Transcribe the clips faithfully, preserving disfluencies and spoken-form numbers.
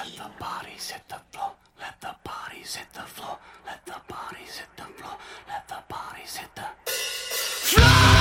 Let the bodies hit the floor. Let the bodies hit the floor. Let the bodies hit the floor. Let the bodies hit the floor.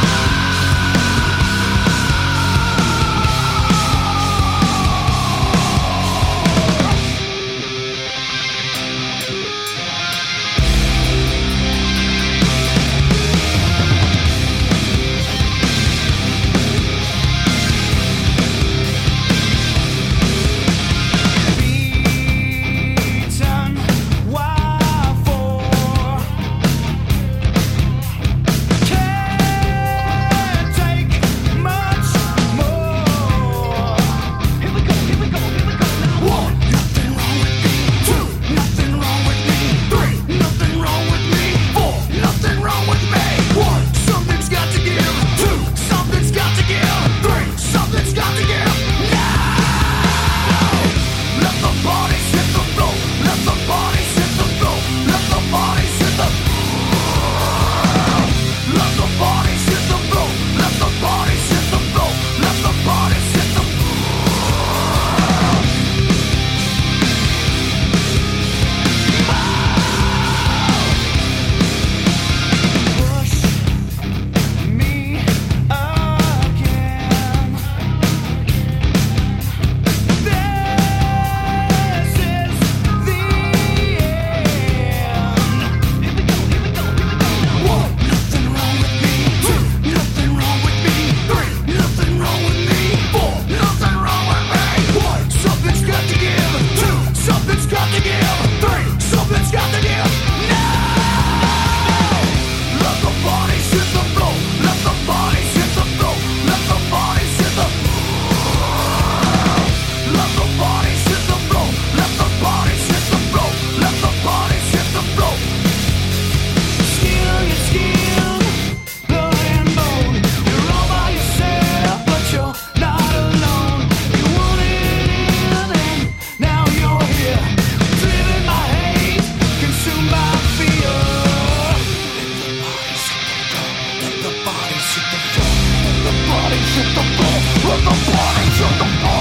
Let the bodies hit the floor. Let the bodies hit the floor.